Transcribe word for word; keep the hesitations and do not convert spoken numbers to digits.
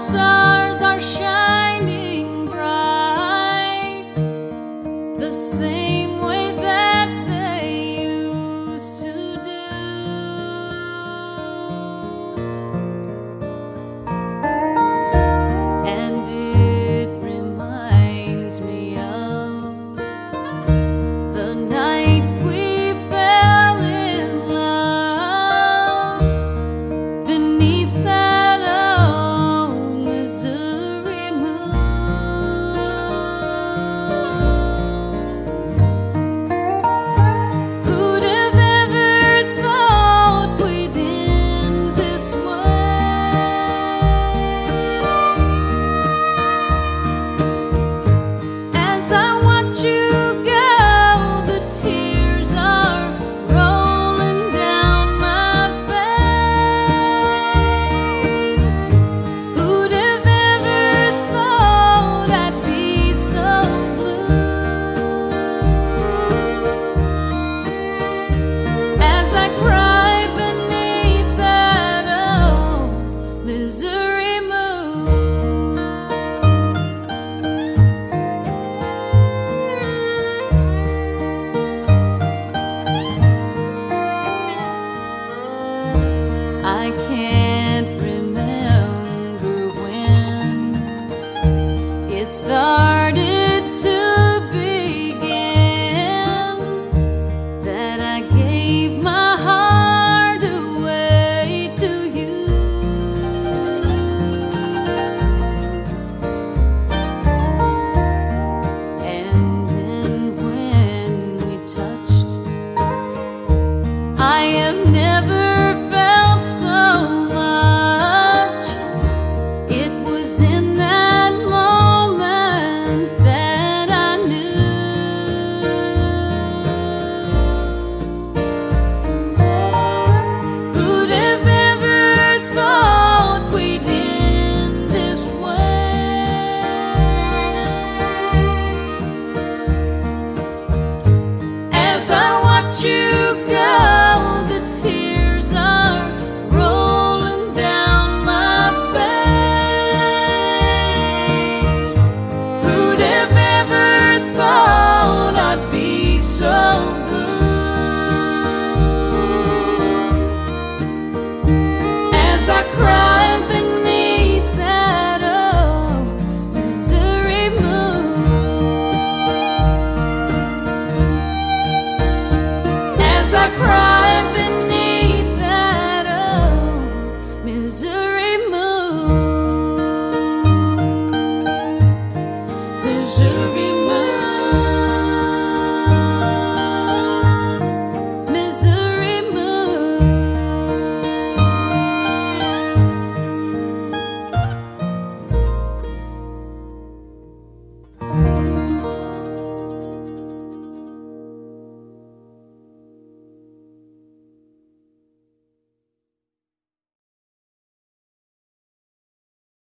stars are shining bright, the same way that they used to do. And it reminds me of the night we fell in love beneath that old Missouri moon. Who'd have ever thought we'd end this way? As I watch you go, the tears are rolling down my face. Who'd have ever thought I'd be so blue? As I cry beneath that old Missouri moon. I can't remember when it started to begin that I gave my heart away to you. And then when we touched, I have never felt so much. It was in that moment that I knew. Who'd have ever thought we'd end this way? As I watch you go, the tears are rolling down my face. Who'd have ever thought I'd be so blue? As I cry beneath that old Missouri moon. As I cry beneath